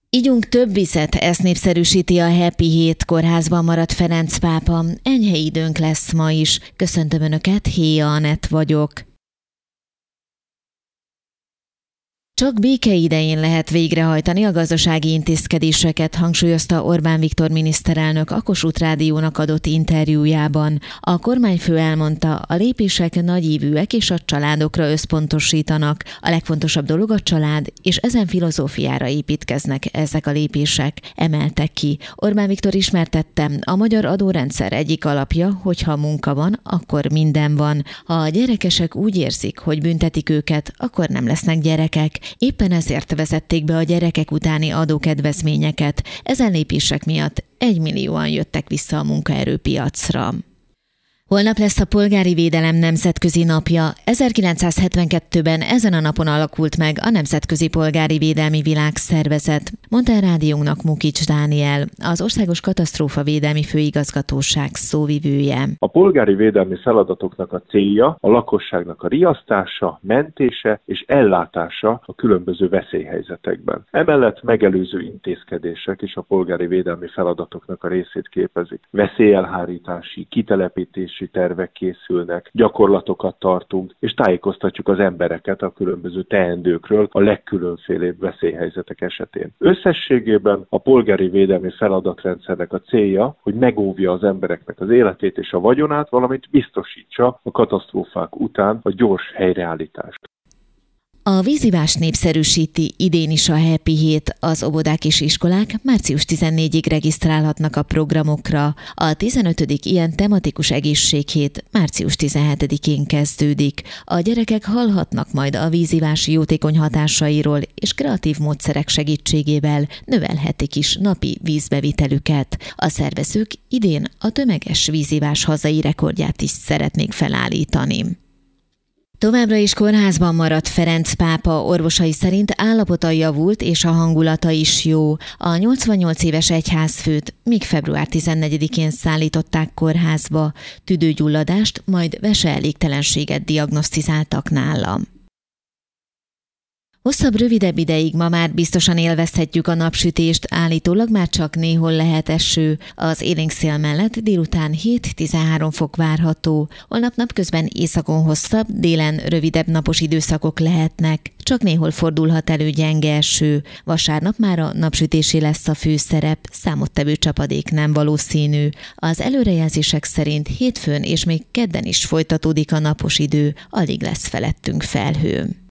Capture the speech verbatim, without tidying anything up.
Igyunk több vizet, ezt népszerűsíti a Happy Hét. Kórházban maradt Ferenc pápa. Enyhe időnk lesz ma is. Köszöntöm Önöket, Héja Anett vagyok. Csak béke idején lehet végrehajtani a gazdasági intézkedéseket, hangsúlyozta Orbán Viktor miniszterelnök a Kossuth Rádiónak adott interjújában. A kormányfő elmondta, a lépések nagyívűek és a családokra összpontosítanak. A legfontosabb dolog a család, és ezen filozófiára építkeznek ezek a lépések, emeltek ki. Orbán Viktor ismertette, a magyar adórendszer egyik alapja, hogyha munka van, akkor minden van. Ha a gyerekesek úgy érzik, hogy büntetik őket, akkor nem lesznek gyerekek. Éppen ezért vezették be a gyerekek utáni adókedvezményeket. Ezen lépések miatt egymillióan jöttek vissza a munkaerőpiacra. Holnap lesz a polgári védelem nemzetközi napja. ezerkilencszázhetvenkettőben ezen a napon alakult meg a Nemzetközi Polgári Védelmi Világszervezet, mondta a rádiónak Mukics Dániel, az Országos Katasztrófavédelmi Főigazgatóság szóvivője. A polgári védelmi feladatoknak a célja a lakosságnak a riasztása, mentése és ellátása a különböző veszélyhelyzetekben. Emellett megelőző intézkedések is a polgári védelmi feladatoknak a részét képezik. Veszélyelhárítási, kitelepítési tervek készülnek, gyakorlatokat tartunk, és tájékoztatjuk az embereket a különböző teendőkről a legkülönfélébb veszélyhelyzetek esetén. Összességében a polgári védelmi feladatrendszernek a célja, hogy megóvja az embereknek az életét és a vagyonát, valamint biztosítsa a katasztrófák után a gyors helyreállítást. A vízivás népszerűsíti idén is a Happy Hét. Az óvodák és iskolák március tizennégyedikéig regisztrálhatnak a programokra. A tizenötödik ilyen tematikus egészséghét március tizenhetedikén kezdődik. A gyerekek hallhatnak majd a vízivás jótékony hatásairól, és kreatív módszerek segítségével növelhetik is napi vízbevitelüket. A szervezők idén a tömeges vízivás hazai rekordját is szeretnék felállítani. Továbbra is kórházban maradt Ferenc pápa, orvosai szerint állapota javult és a hangulata is jó. A nyolcvannyolc éves egyházfőt még február tizennegyedikén szállították kórházba. Tüdőgyulladást, majd veseelégtelenséget diagnosztizáltak nála. Hosszabb, rövidebb ideig ma már biztosan élvezhetjük a napsütést, állítólag már csak néhol lehet eső. Az élénk szél mellett délután hét-tizenhárom fok várható. Holnap napközben északon hosszabb, délen rövidebb napos időszakok lehetnek. Csak néhol fordulhat elő gyenge eső. Vasárnap már a napsütésé lesz a főszerep, számottevő csapadék nem valószínű. Az előrejelzések szerint hétfőn és még kedden is folytatódik a napos idő, alig lesz felettünk felhő.